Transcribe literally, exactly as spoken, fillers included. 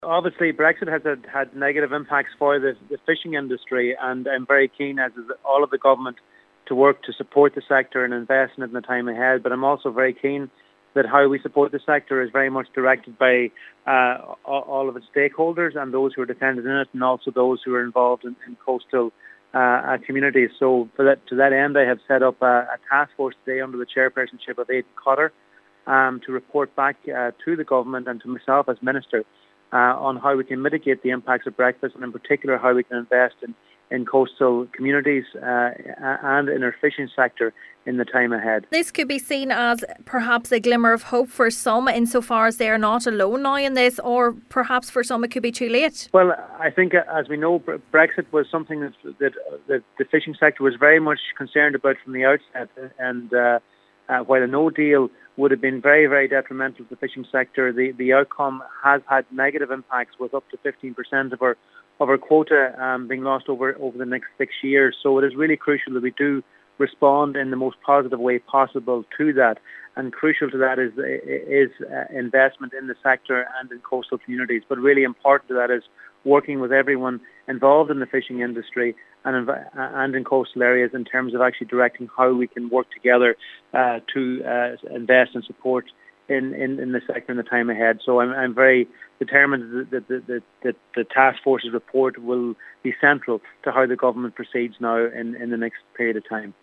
Obviously, Brexit has had, had negative impacts for the, the fishing industry, and I'm very keen, as is all of the government, to work to support the sector and invest in it in the time ahead. But I'm also very keen that how we support the sector is very much directed by uh, all of its stakeholders and those who are dependent in it, and also those who are involved in, in coastal uh, communities. So for that, to that end, I have set up a, a task force today under the chairpersonship of Aidan Cotter um, to report back uh, to the government and to myself as Minister Uh, on how we can mitigate the impacts of Brexit, and in particular how we can invest in, in coastal communities uh, and in our fishing sector in the time ahead. This could be seen as perhaps a glimmer of hope for some, insofar as they are not alone now in this, or perhaps for some it could be too late. Well, I think, uh, as we know, Brexit was something that, that, that the fishing sector was very much concerned about from the outset, and uh, uh, while a no deal would have been very, very detrimental to the fishing sector, the, the outcome has had negative impacts, with up to fifteen percent of our of our quota um, being lost over, over the next six years. So it is really crucial that we do respond in the most positive way possible to that. And crucial to that is, is uh, investment in the sector and in coastal communities. But really important to that is working with everyone involved in the fishing industry and in, and in coastal areas in terms of actually directing how we can work together uh, to uh, invest and support in, in, in the sector in the time ahead. So I'm, I'm very determined that the, the, the, the task force's report will be central to how the government proceeds now in, in the next period of time.